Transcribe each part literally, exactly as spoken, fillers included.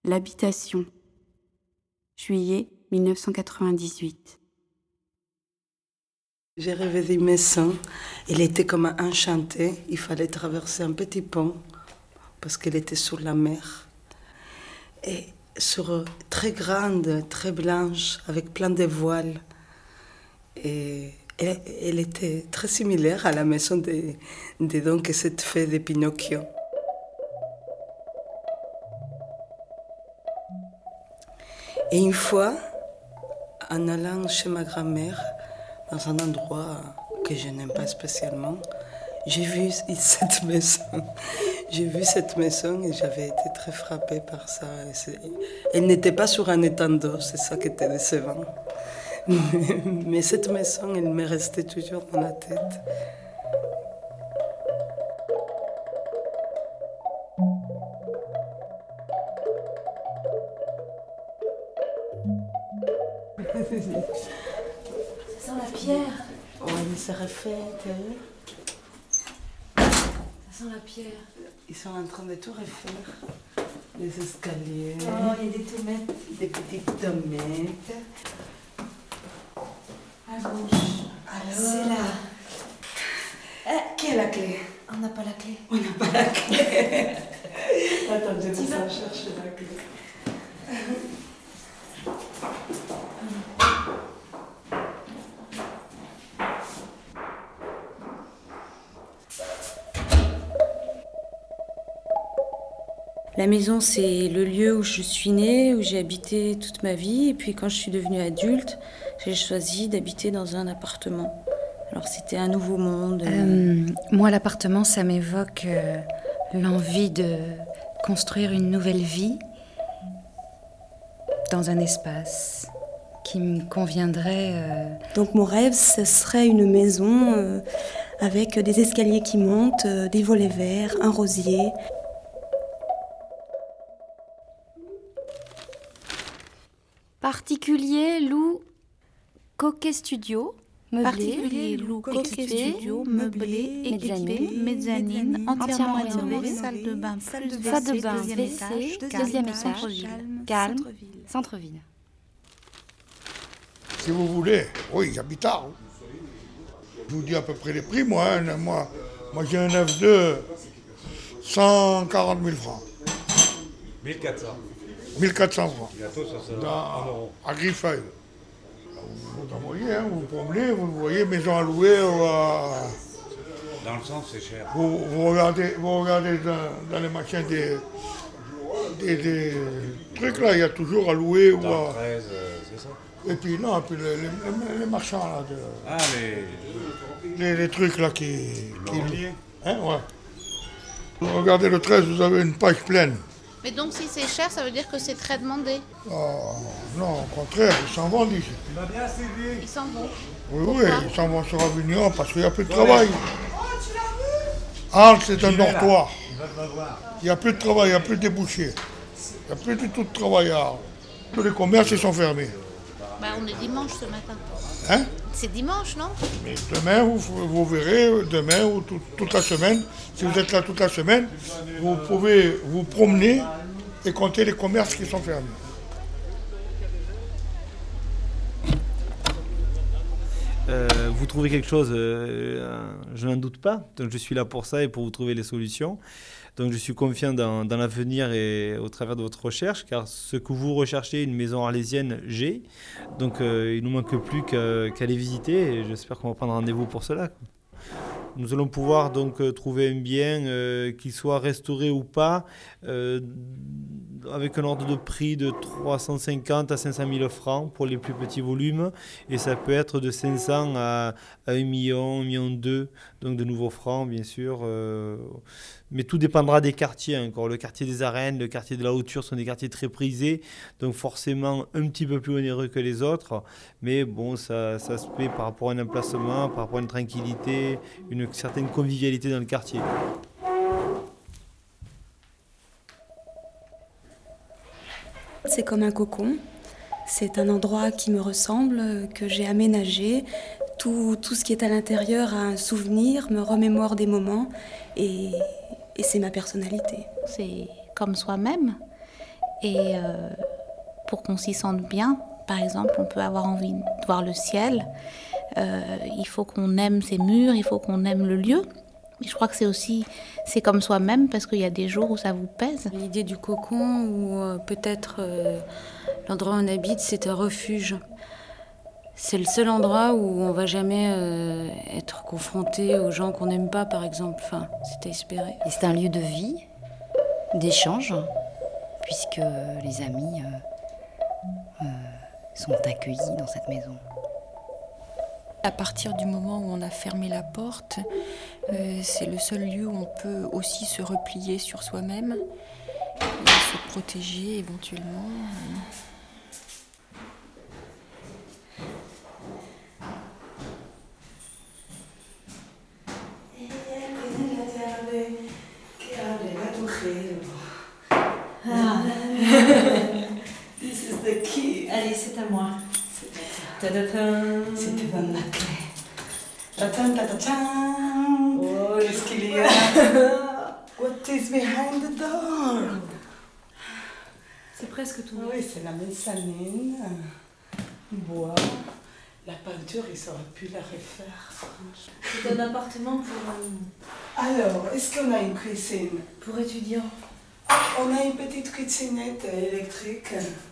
L'habitation. Juillet mille neuf cent quatre-vingt-dix-huit. J'ai rêvé d'une maison. Elle était comme enchantée. Il fallait traverser un petit pont parce qu'elle était sur la mer. Et sur très grande, très blanche, avec plein de voiles. Et elle, elle était très similaire à la maison de, de donc cette fée de Pinocchio. Et une fois, en allant chez ma grand-mère, dans un endroit que je n'aime pas spécialement, j'ai vu cette maison. J'ai vu cette maison et j'avais été très frappée par ça. Elle n'était pas sur un étang d'eau, c'est ça qui était décevant. Mais cette maison, elle m'est restée toujours dans la tête. Ça sent la pierre. Oui, mais c'est refait, t'as vu? Ça sent la pierre. Ils sont en train de tout refaire. Les escaliers. Oh, il y a des tomates. Des petites tomates. À gauche. Alors, c'est là. Eh, qui a la clé? On n'a pas la clé. On n'a pas la clé. Attends, je vais aller chercher la clé. La maison, c'est le lieu où je suis née, où j'ai habité toute ma vie. Et puis quand je suis devenue adulte, j'ai choisi d'habiter dans un appartement. Alors c'était un nouveau monde. Euh, moi, l'appartement, ça m'évoque euh, l'envie de construire une nouvelle vie dans un espace qui me conviendrait. Euh... Donc mon rêve, ce serait une maison euh, avec des escaliers qui montent, euh, des volets verts, un rosier. Particulier Lou Coquet Studio, meublé, Particulier Lou Coquet Studio, meublé, équipé, mezzanine, entièrement rénové, salle de bain, salle de bain, W C, deuxième étage, calme, centre-ville. Si vous voulez, oui, j'habite à. Je vous dis à peu près les prix, moi. Hein, moi, moi j'ai un F deux, cent quarante mille francs. mille quatre cents. mille quatre cents francs. Bientôt, ça sera Dans, un euro. à Griffeuil. Vous en voyez, hein, vous vous promenez, vous voyez, maison à louer. Ou à... Dans le centre, c'est cher. Vous, vous regardez, vous regardez dans, dans les machins des, des, des trucs là, il y a toujours à louer. Dans ou à... treize, euh, c'est ça. Et puis non, et puis les, les, les marchands là. De... Ah, les... Les, les trucs là qui... L'immobilier. Hein, ouais. Vous regardez le treize, vous avez une page pleine. Mais donc si c'est cher, ça veut dire que c'est très demandé. Oh, non, au contraire, ils s'en vont ici. Il va bien, Sylvie. Ils s'en vont. Oui, oui, ils s'en vont sur Avignon parce qu'il n'y a plus de travail. Ah, c'est un dortoir. Il va te l'avoir. Il n'y a plus de travail, il n'y a plus de débouchés. Il n'y a plus du tout de travail. Alors. Tous les commerces, ils sont fermés. Bah, on est dimanche ce matin. Hein? C'est dimanche, non? Mais demain, vous, vous verrez, demain ou tout, toute la semaine, si vous êtes là toute la semaine, vous pouvez vous promener et compter les commerces qui sont fermés. Euh, vous trouvez quelque chose, euh, je n'en doute pas. Donc je suis là pour ça et pour vous trouver les solutions. Donc je suis confiant dans, dans l'avenir et au travers de votre recherche, car ce que vous recherchez, une maison arlésienne, j'ai. Donc euh, il ne nous manque plus qu'à, qu'à les visiter et j'espère qu'on va prendre rendez-vous pour cela. Nous allons pouvoir donc euh, trouver un bien, euh, qu'il soit restauré ou pas, euh, avec un ordre de prix de trois cent cinquante à cinq cent mille francs pour les plus petits volumes. Et ça peut être de cinq cents à, à un million, un million deux, donc de nouveaux francs, bien sûr. Euh, mais tout dépendra des quartiers encore. Le quartier des Arènes, le quartier de la Hauture sont des quartiers très prisés, donc forcément un petit peu plus onéreux que les autres. Mais bon, ça, ça se fait par rapport à un emplacement, par rapport à une tranquillité, une certaine convivialité dans le quartier. C'est comme un cocon. C'est un endroit qui me ressemble, que j'ai aménagé. Tout, tout ce qui est à l'intérieur a un souvenir, me remémore des moments et, et c'est ma personnalité. C'est comme soi-même. Et euh, pour qu'on s'y sente bien, par exemple, on peut avoir envie de voir le ciel. Euh, il faut qu'on aime ces murs, il faut qu'on aime le lieu. Mais je crois que c'est aussi, c'est comme soi-même, parce qu'il y a des jours où ça vous pèse. L'idée du cocon, ou euh, peut-être euh, l'endroit où on habite, c'est un refuge. C'est le seul endroit où on va jamais euh, être confronté aux gens qu'on n'aime pas, par exemple. Enfin, c'est à espérer. Et c'est un lieu de vie, d'échange, puisque les amis euh, euh, sont accueillis dans cette maison. À partir du moment où on a fermé la porte, euh, c'est le seul lieu où on peut aussi se replier sur soi-même et se protéger éventuellement. Ah. This is the key. Allez, c'est à moi. Ta-da-ta. C'était dans la clé. Ta-ta, ta-ta-ta. Oh, qu'est-ce qu'il y a? What is behind the door? C'est presque tout. Oui, c'est la mezzanine. Bois. La peinture, ils auraient pu la refaire. C'est un appartement pour... Alors, est-ce qu'on a une cuisine? Pour étudiants. On a une petite cuisinette électrique.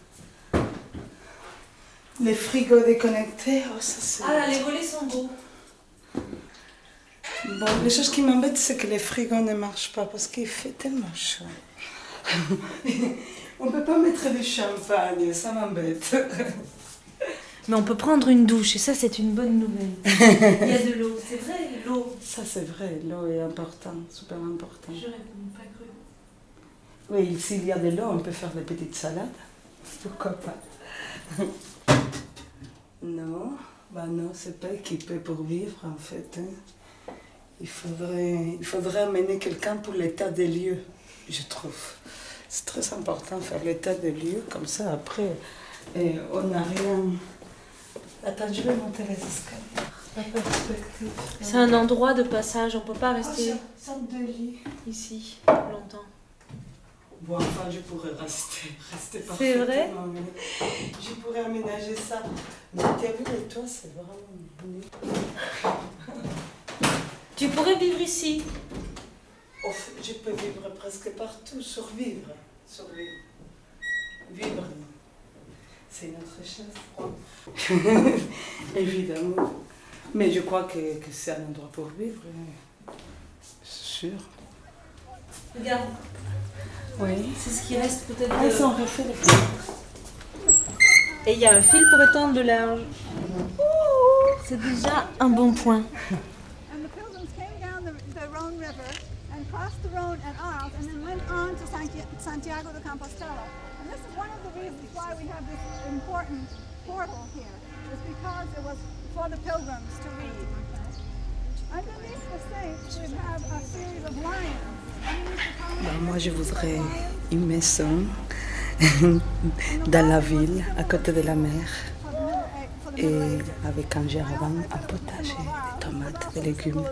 Les frigos déconnectés, oh ça c'est... Ah là, les volets sont beaux. Bon, les choses qui m'embêtent, c'est que les frigos ne marchent pas parce qu'il fait tellement chaud. On peut pas mettre du champagne, ça m'embête. Mais on peut prendre une douche et ça c'est une bonne nouvelle. Il y a de l'eau, c'est vrai, l'eau. Ça c'est vrai, l'eau est important, super important. J'aurais pas cru. Oui, s'il y a de l'eau, on peut faire des petites salades. Pourquoi pas? Non, bah non, c'est pas équipé pour vivre en fait. Hein. Il faudrait, il faudrait amener quelqu'un pour l'état des lieux, je trouve. C'est très important de faire l'état des lieux, comme ça après, et on n'a rien. Attends, je vais monter les escaliers. La perspective. C'est un endroit de passage, on peut pas rester oh, sorte de lit ici longtemps. Bon, enfin, je pourrais rester, rester parfaitement. C'est vrai? Je pourrais aménager ça. Mais t'as vu, les toits, c'est vraiment nul. Tu pourrais vivre ici? Oh, je peux vivre presque partout, survivre. Survivre. Vivre. C'est une autre chose. Évidemment. Mais je crois que, que c'est un endroit pour vivre. C'est sûr. Regarde. Oui. C'est ce qui reste peut-être. Ah, ils ont refait les fenêtres. Et il y a un fil pour étendre le linge. C'est déjà un bon point. Crossed the Rhone at Arles and then went on to Santiago de Compostela. And this is one of the reasons why we have this important portal here, is because it was for the pilgrims to read. Underneath the saints, we have a series of lions. Ben, moi, je voudrais une maison dans la ville, à côté de la mer, et avec un jardin, un potager, des tomates, des légumes.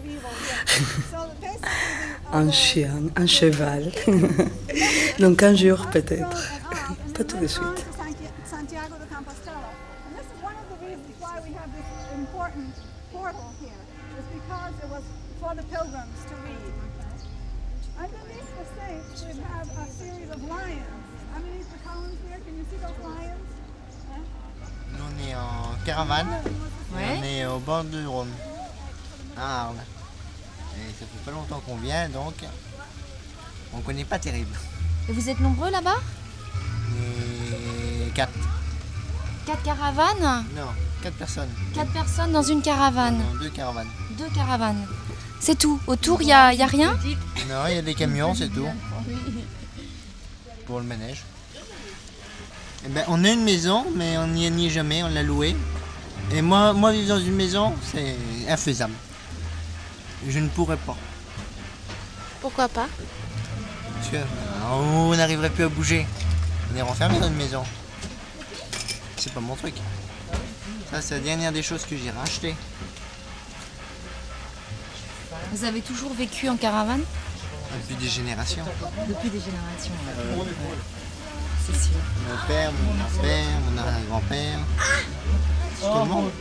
Un chien, un cheval. Donc un jour peut-être. Pas tout de suite. Santiago de Compostela. And this is one of the reasons why we have this important portal here, is because it was for the pilgrims to read. Underneath the saints, we have a series of lions. Underneath the columns there, can you see those lions? Nous, on est en caravane. Ouais. On est au bord du Rhône, à Arles. Et ça fait pas longtemps qu'on vient, donc on connaît pas terrible. Et vous êtes nombreux là-bas? Et quatre. Quatre caravanes? Non, quatre personnes. Quatre personnes dans une caravane? Non, deux caravanes. Deux caravanes. C'est tout? Autour, il n'y a, y a rien? Non, il y a des camions, c'est tout. Pour le manège. Eh ben, on a une maison, mais on n'y est jamais, on l'a louée. Et moi, moi, vivre dans une maison, c'est infaisable. Je ne pourrais pas. Pourquoi pas? Parce que on n'arriverait plus à bouger. On est renfermé dans une maison. C'est pas mon truc. Ça, c'est la dernière des choses que j'ai rachetées. Vous avez toujours vécu en caravane? Depuis des générations. Depuis des générations. Ouais. C'est facile. Mon père, mon grand-père, mon arrière-grand-père. Tout le monde.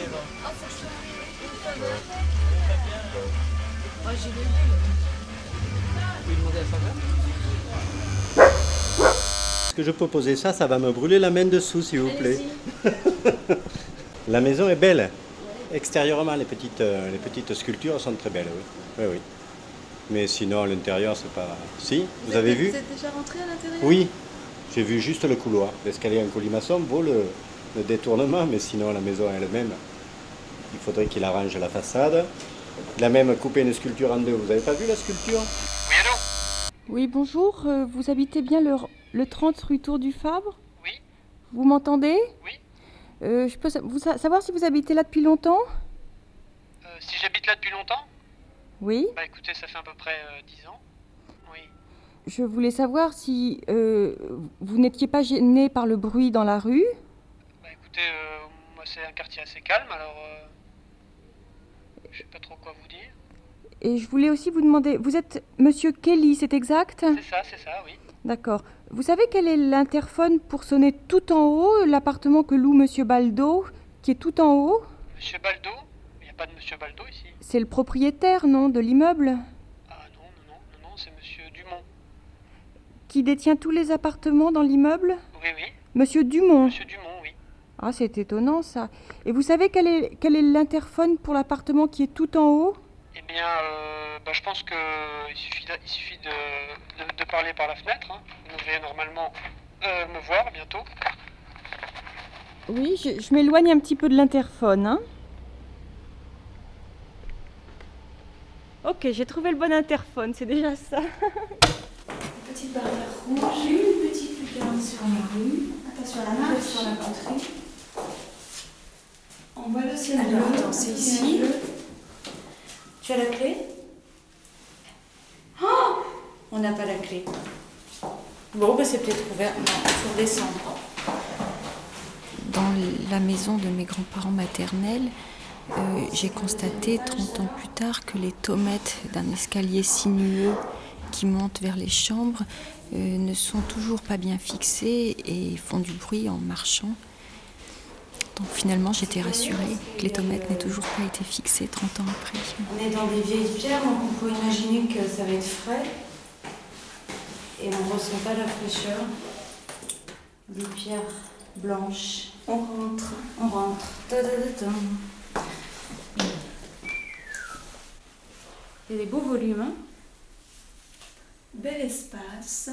Est-ce que je peux poser ça? Ça va me brûler la main dessous, s'il vous plaît. La maison est belle. Extérieurement, les petites, euh, les petites sculptures sont très belles, oui. Oui, oui. Mais sinon, à l'intérieur, c'est pas... Si, vous, vous avez vu? Vous êtes déjà rentré à l'intérieur? Oui, j'ai vu juste le couloir. L'escalier en colimaçon vaut le, le détournement, mais sinon, la maison elle-même, il faudrait qu'il arrange la façade. Il a même coupé une sculpture en deux. Vous avez pas vu la sculpture? Oui, allô? Oui, bonjour. Euh, vous habitez bien le, le trente rue Tour du Fabre? Oui. Vous m'entendez? Oui. Euh, je peux sa- vous sa- savoir si vous habitez là depuis longtemps? Euh, si j'habite là depuis longtemps? Oui. Bah écoutez, ça fait à peu près euh, dix ans. Oui. Je voulais savoir si euh, vous n'étiez pas gêné par le bruit dans la rue. Bah écoutez, euh, moi c'est un quartier assez calme, alors euh, je sais pas trop quoi vous dire. Et je voulais aussi vous demander, vous êtes Monsieur Kelly, c'est exact? C'est ça, c'est ça, oui. D'accord. Vous savez quel est l'interphone pour sonner tout en haut, l'appartement que loue Monsieur Baldo, qui est tout en haut? Monsieur Baldo? Il n'y a pas de Monsieur Baldo ici. C'est le propriétaire, non, de l'immeuble? Ah non, non, non, non, non, c'est Monsieur Dumont. Qui détient tous les appartements dans l'immeuble? Oui, oui. Monsieur Dumont? Monsieur Dumont, oui. Ah, c'est étonnant ça. Et vous savez quel est, quel est l'interphone pour l'appartement qui est tout en haut? Eh bien, euh, bah, je pense qu'il suffit, de, il suffit de, de, de parler par la fenêtre. Hein. Vous devriez normalement euh, me voir bientôt. Oui, je, je m'éloigne un petit peu de l'interphone. Hein. Ok, j'ai trouvé le bon interphone, c'est déjà ça. Petite barrière rouge, une petite lucarne sur la rue. Attention à la marche, sur la poterie. On voit le ciel bleu. Attends, c'est ici. Tu as la clé? Oh, on n'a pas la clé. Bon, bah c'est peut-être ouvert. Non, il faut redescendre. Dans la maison de mes grands-parents maternels, euh, j'ai constaté trente ans plus tard que les tomates d'un escalier sinueux qui monte vers les chambres euh, ne sont toujours pas bien fixées et font du bruit en marchant. Donc finalement, j'étais rassurée que les tomates n'aient toujours pas été fixées trente ans après. On est dans des vieilles pierres, donc on peut imaginer que ça va être frais. Et on ne ressent pas la fraîcheur. Des pierres blanches. On rentre, on rentre. Ta-da-da-da. Il y a des beaux volumes. Hein. Bel espace.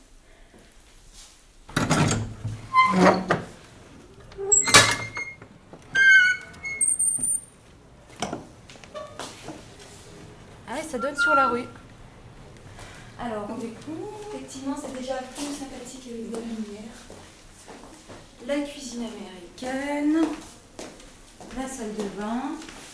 Ah, ça donne sur la rue. Alors, on découvre. Effectivement, c'est déjà plus sympathique avec de la lumière. La cuisine américaine. La salle de bain.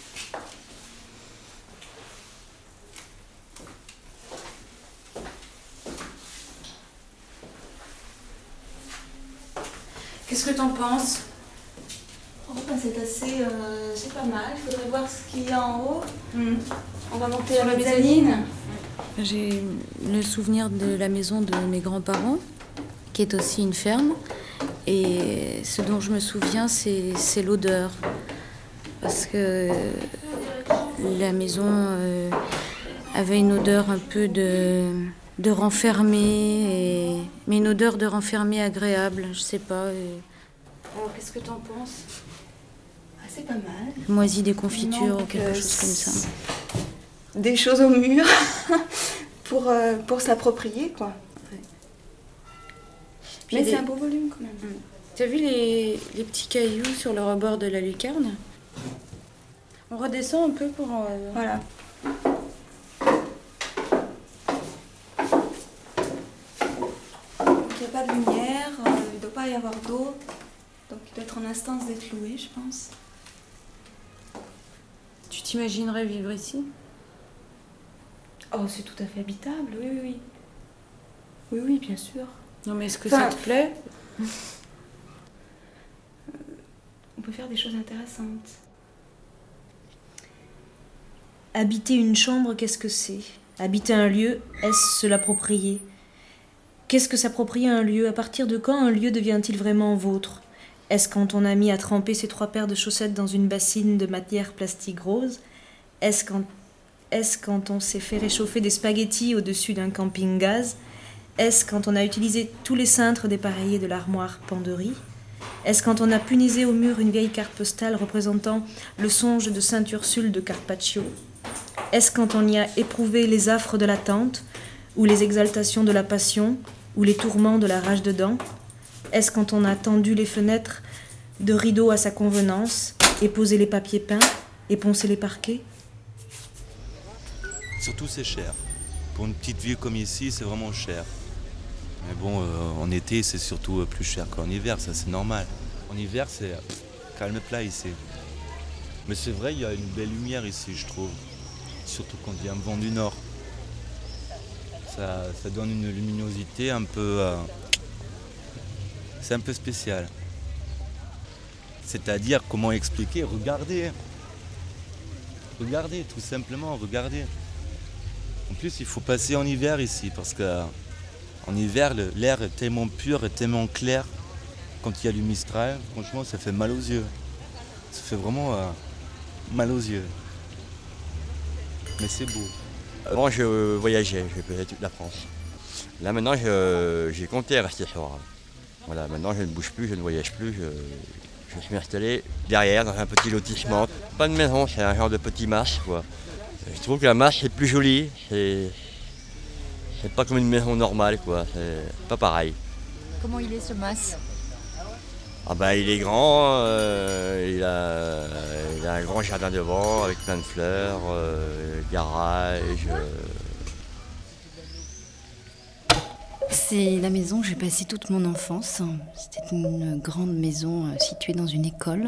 Qu'est-ce que t'en penses? Oh, ben c'est assez... Euh, c'est pas mal. Il faudrait voir ce qu'il y a en haut. Mmh. On va monter Sur à la la mezzanine. J'ai le souvenir de la maison de mes grands-parents, qui est aussi une ferme. Et ce dont je me souviens, c'est, c'est l'odeur. Parce que la maison euh, avait une odeur un peu de, de renfermé, et, mais une odeur de renfermé agréable, je sais pas. Et... Alors, qu'est-ce que t'en penses? Ah, c'est pas mal. Moisi des confitures Donc, ou quelque euh, chose comme ça. Des choses au mur pour, euh, pour s'approprier, quoi. Ouais. Mais des... c'est un beau volume, quand même. Mmh. T'as vu les, les petits cailloux sur le rebord de la lucarne? On redescend un peu pour... Euh... Voilà. Donc il n'y a pas de lumière, euh, il ne doit pas y avoir d'eau. Donc il doit être en instance d'être loué, je pense. Tu t'imaginerais vivre ici? Oh, c'est tout à fait habitable, oui, oui, oui. Oui, oui, bien sûr. Non, mais est-ce que Enfin, ça te plaît? On peut faire des choses intéressantes. Habiter une chambre, qu'est-ce que c'est? Habiter un lieu, est-ce se l'approprier? Qu'est-ce que s'approprier un lieu? À partir de quand un lieu devient-il vraiment vôtre? Est-ce quand on a mis à tremper ses trois paires de chaussettes dans une bassine de matière plastique rose? Est-ce quand, est-ce quand on s'est fait réchauffer des spaghettis au-dessus d'un camping-gaz? Est-ce quand on a utilisé tous les cintres dépareillés de l'armoire Panderie? Est-ce quand on a punisé au mur une vieille carte postale représentant le songe de Sainte Ursule de Carpaccio? Est-ce quand on y a éprouvé les affres de l'attente, ou les exaltations de la passion, ou les tourments de la rage dedans? Est-ce quand on a tendu les fenêtres de rideaux à sa convenance, et posé les papiers peints, et poncé les parquets? Surtout c'est cher. Pour une petite ville comme ici, c'est vraiment cher. Mais bon, euh, en été, c'est surtout euh, plus cher qu'en hiver, ça c'est normal. En hiver, c'est calme plat ici. Mais c'est vrai, il y a une belle lumière ici, je trouve. Surtout quand il y a un vent du nord. Ça, ça donne une luminosité un peu... Euh, c'est un peu spécial. C'est-à-dire, comment expliquer? Regardez. Regardez, tout simplement, regardez. En plus, il faut passer en hiver ici, parce qu'en hiver, l'air est tellement pur et tellement clair. Quand il y a du Mistral, franchement, ça fait mal aux yeux. Ça fait vraiment euh, mal aux yeux. Mais c'est beau. Avant, je voyageais, je faisais toute la France. Là, maintenant, je, j'ai compté rester sur. Voilà, maintenant, je ne bouge plus, je ne voyage plus. Je, je suis installé derrière, dans un petit lotissement. Pas de maison, c'est un genre de petit mas, quoi. Je trouve que la marche c'est plus joli, c'est, c'est pas comme une maison normale, quoi. C'est pas pareil. Comment il est ce mas? Ah bah il est grand, euh, il, a, il a un grand jardin devant avec plein de fleurs, euh, garage. Euh... C'est la maison où j'ai passé toute mon enfance. C'était une grande maison située dans une école.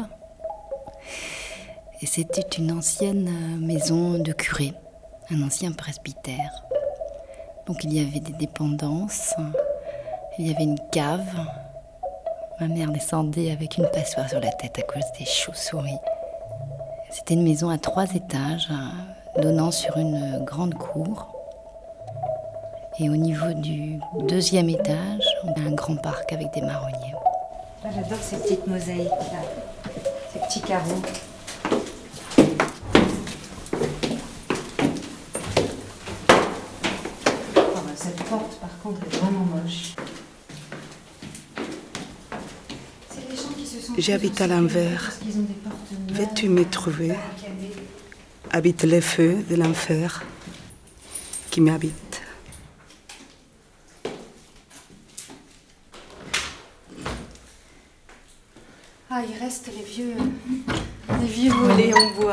Et c'était une ancienne maison de curé, un ancien presbytère. Donc il y avait des dépendances, il y avait une cave. Ma mère descendait avec une passoire sur la tête à cause des chauves-souris. C'était une maison à trois étages, donnant sur une grande cour. Et au niveau du deuxième étage, on a un grand parc avec des marronniers. Ah, j'adore ces petites mosaïques là, ces petits carreaux. Cette porte, par contre, est vraiment moche. J'habite à l'envers, veux-tu me trouver? Habite les feux de l'enfer qui m'habitent. Ah, il reste les vieux, les vieux volets en bois.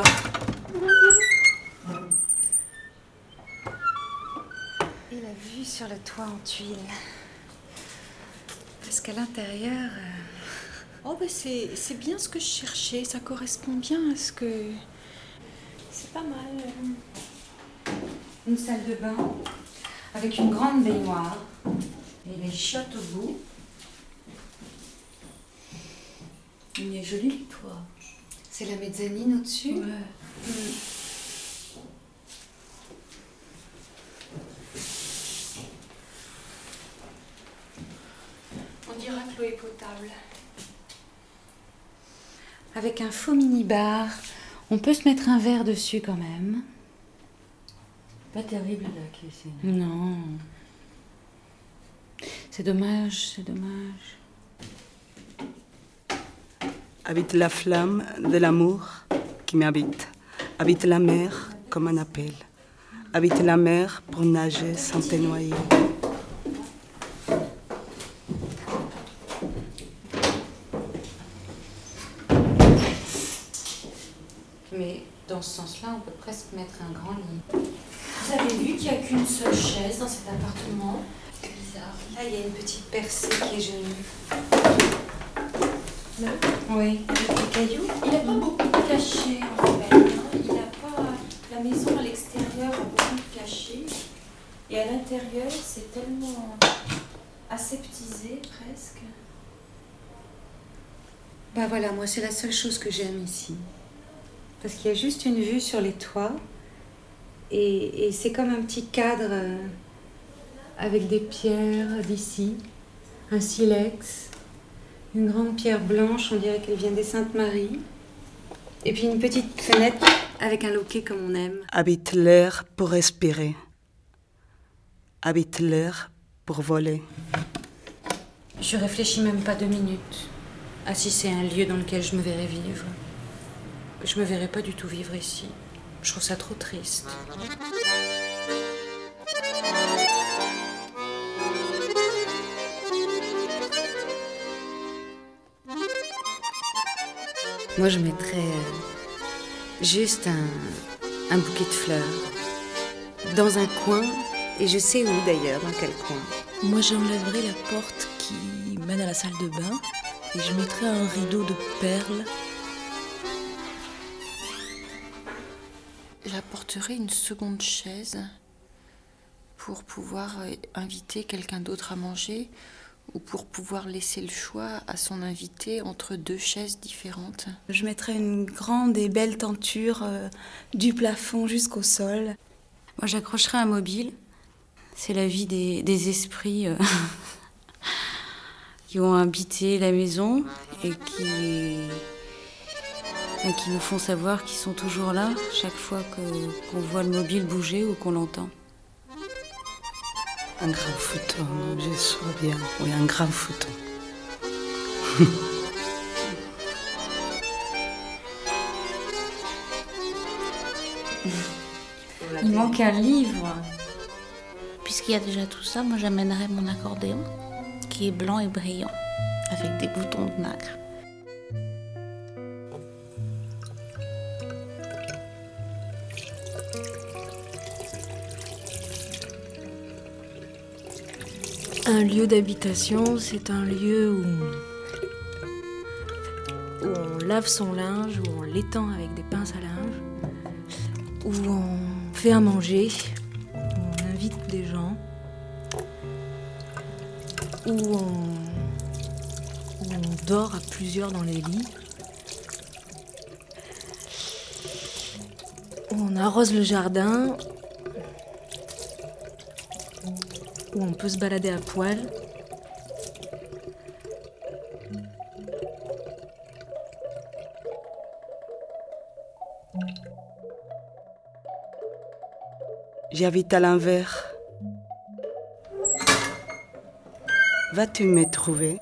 Et la vue sur le toit en tuiles. Parce qu'à l'intérieur... Euh... Oh, ben c'est, c'est bien ce que je cherchais. Ça correspond bien à ce que... C'est pas mal. Une salle de bain avec une grande baignoire et les chiottes au bout. Il est joli le toit. C'est la mezzanine au-dessus. Ouais. Mmh. On dira que l'eau est potable. Avec un faux mini-bar, on peut se mettre un verre dessus quand même. Pas terrible la cuisine. Non. C'est dommage, c'est dommage. Habite la flamme de l'amour qui m'habite. Habite la mer comme un appel. Habite la mer pour nager sans te noyer. Mais dans ce sens-là, on peut presque mettre un grand lit. Vous avez vu qu'il n'y a qu'une seule chaise dans cet appartement? C'est bizarre. Là, il y a une petite percée qui est jolie. Là? Oui, avec des cailloux. Il n'a pas beaucoup de cachets en fait. Hein. Il a pas... La maison à l'extérieur a beaucoup de cachets. Et à l'intérieur, c'est tellement aseptisé presque. Bah voilà, moi c'est la seule chose que j'aime ici. Parce qu'il y a juste une vue sur les toits. Et, et c'est comme un petit cadre. avec des pierres d'ici, un silex, une grande pierre blanche, on dirait qu'elle vient des Saintes-Maries, et puis une petite fenêtre avec un loquet comme on aime. Habite l'air pour respirer. Habite l'air pour voler. Je réfléchis même pas deux minutes à si c'est un lieu dans lequel je me verrais vivre. Je me verrais pas du tout vivre ici. Je trouve ça trop triste. Moi, je mettrais euh, juste un, un bouquet de fleurs dans un coin, et je sais où d'ailleurs, dans quel coin. Moi, j'enlèverais la porte qui mène à la salle de bain et je mettrais un rideau de perles. J'apporterai une seconde chaise pour pouvoir inviter quelqu'un d'autre à manger ou pour pouvoir laisser le choix à son invité entre deux chaises différentes. Je mettrais une grande et belle tenture euh, du plafond jusqu'au sol. Moi, j'accrocherais un mobile. C'est la vie des, des esprits euh, qui ont habité la maison et qui... et qui nous font savoir qu'ils sont toujours là chaque fois que, qu'on voit le mobile bouger ou qu'on l'entend. Un grand futon, je sois bien. Oui, un grand futon. Il manque un livre. Puisqu'il y a déjà tout ça, moi j'amènerais mon accordéon, qui est blanc et brillant, avec des boutons de nacre. Un lieu d'habitation, c'est un lieu où, où on lave son linge, où on l'étend avec des pinces à linge, où on fait à manger, où on invite des gens, où on, où on dort à plusieurs dans les lits, où on arrose le jardin, où on peut se balader à poil. J'habite à l'envers. Vas-tu me trouver?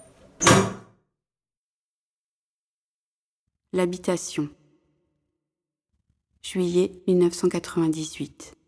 L'habitation. Juillet mille neuf cent quatre-vingt-dix-huit.